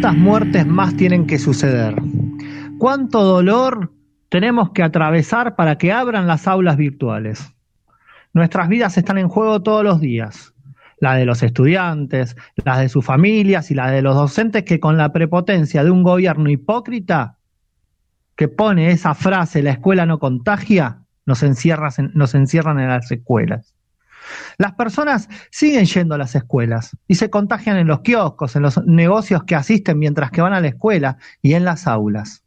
¿Cuántas muertes más tienen que suceder? ¿Cuánto dolor tenemos que atravesar para que abran las aulas virtuales? Nuestras vidas están en juego todos los días. La de los estudiantes, las de sus familias y la de los docentes que con la prepotencia de un gobierno hipócrita que pone esa frase, la escuela no contagia, nos encierran en las escuelas. Las personas siguen yendo a las escuelas y se contagian en los kioscos, en los negocios que asisten mientras que van a la escuela y en las aulas.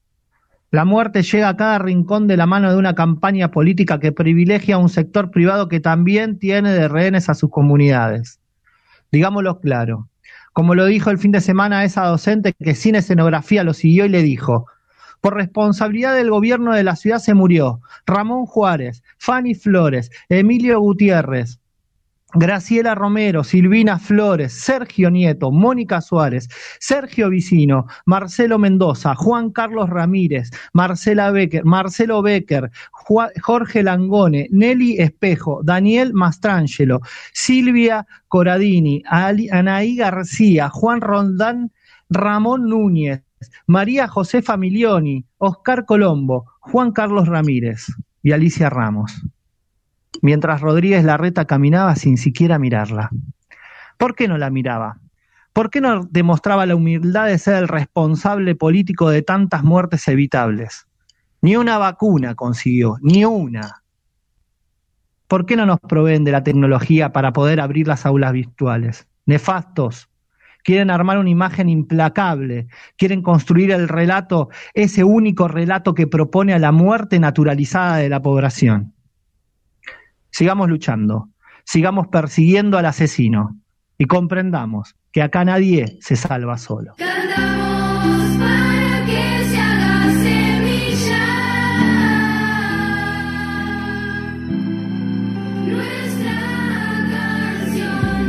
La muerte llega a cada rincón de la mano de una campaña política que privilegia a un sector privado que también tiene de rehenes a sus comunidades. Digámoslo claro, como lo dijo el fin de semana esa docente que sin escenografía lo siguió y le dijo: por responsabilidad del gobierno de la ciudad se murió Ramón Juárez, Fanny Flores, Emilio Gutiérrez, Graciela Romero, Silvina Flores, Sergio Nieto, Mónica Suárez, Sergio Vicino, Marcelo Mendoza, Juan Carlos Ramírez, Marcelo Becker, Jorge Langone, Nelly Espejo, Daniel Mastrangelo, Silvia Coradini, Anaí García, Juan Rondán, Ramón Núñez, María Josefa Milioni, Oscar Colombo, Juan Carlos Ramírez y Alicia Ramos. Mientras Rodríguez Larreta caminaba sin siquiera mirarla. ¿Por qué no la miraba? ¿Por qué no demostraba la humildad de ser el responsable político de tantas muertes evitables? Ni una vacuna consiguió, ni una. ¿Por qué no nos proveen de la tecnología para poder abrir las aulas virtuales? Nefastos. Quieren armar una imagen implacable, quieren construir el relato, ese único relato que propone a la muerte naturalizada de la población. Sigamos luchando, sigamos persiguiendo al asesino y comprendamos que acá nadie se salva solo. Cantamos para que se haga semilla. Nuestra canción.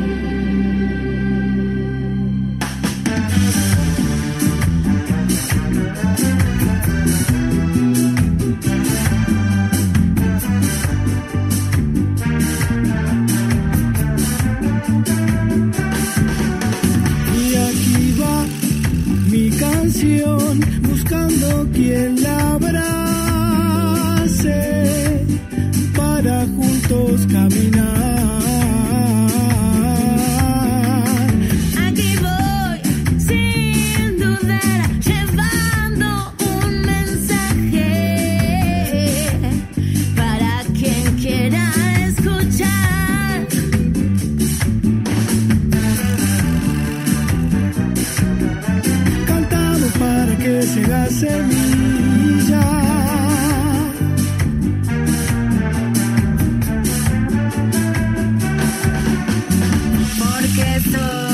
Buscando quien la abrace para juntos caminar. Aquí voy, sin dudar, llevando un mensaje para quien quiera escuchar. Cantamos para que se haga semilla. Porque soy